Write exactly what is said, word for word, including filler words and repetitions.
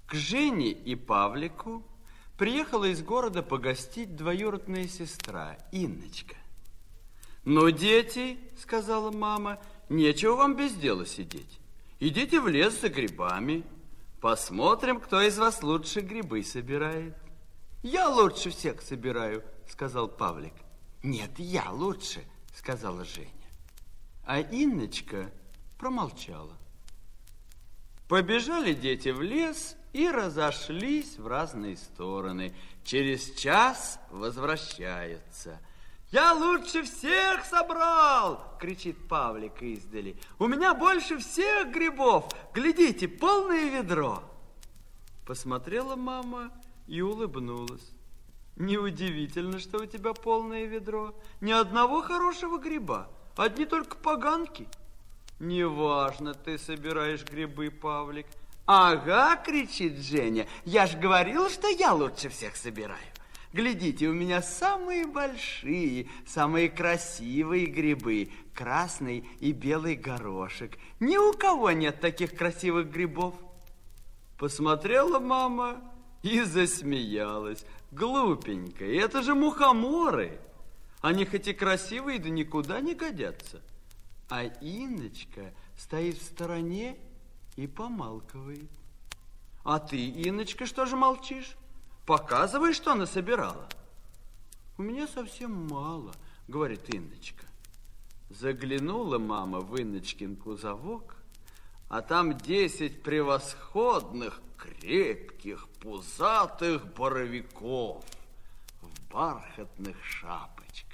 К Жене и Павлику приехала из города погостить двоюродная сестра Инночка. «Ну, дети, — сказала мама, — нечего вам без дела сидеть. Идите в лес за грибами. Посмотрим, кто из вас лучше грибы собирает». «Я лучше всех собираю, — сказал Павлик. «Нет, я лучше, — сказала Женя». А Инночка промолчала. Побежали дети в лес и разошлись в разные стороны. Через час возвращаются. «Я лучше всех собрал! — кричит Павлик издали. — У меня больше всех грибов! Глядите, полное ведро!» Посмотрела мама и улыбнулась. «Неудивительно, что у тебя полное ведро. Ни одного хорошего гриба, одни только поганки». «Неважно, ты собираешь грибы, Павлик». «Ага, — кричит Женя, — я ж говорила, что я лучше всех собираю. Глядите, у меня самые большие, самые красивые грибы, красный и белый горошек. Ни у кого нет таких красивых грибов». Посмотрела мама и засмеялась. «Глупенькая, это же мухоморы. Они хоть и красивые, да никуда не годятся». А Инночка стоит в стороне и помалкивает. «А ты, Инночка, что же молчишь? Показывай, что она собирала». «У меня совсем мало, — говорит Инночка». Заглянула мама в Инночкин кузовок, а там десять превосходных, крепких, пузатых боровиков в бархатных шапочках.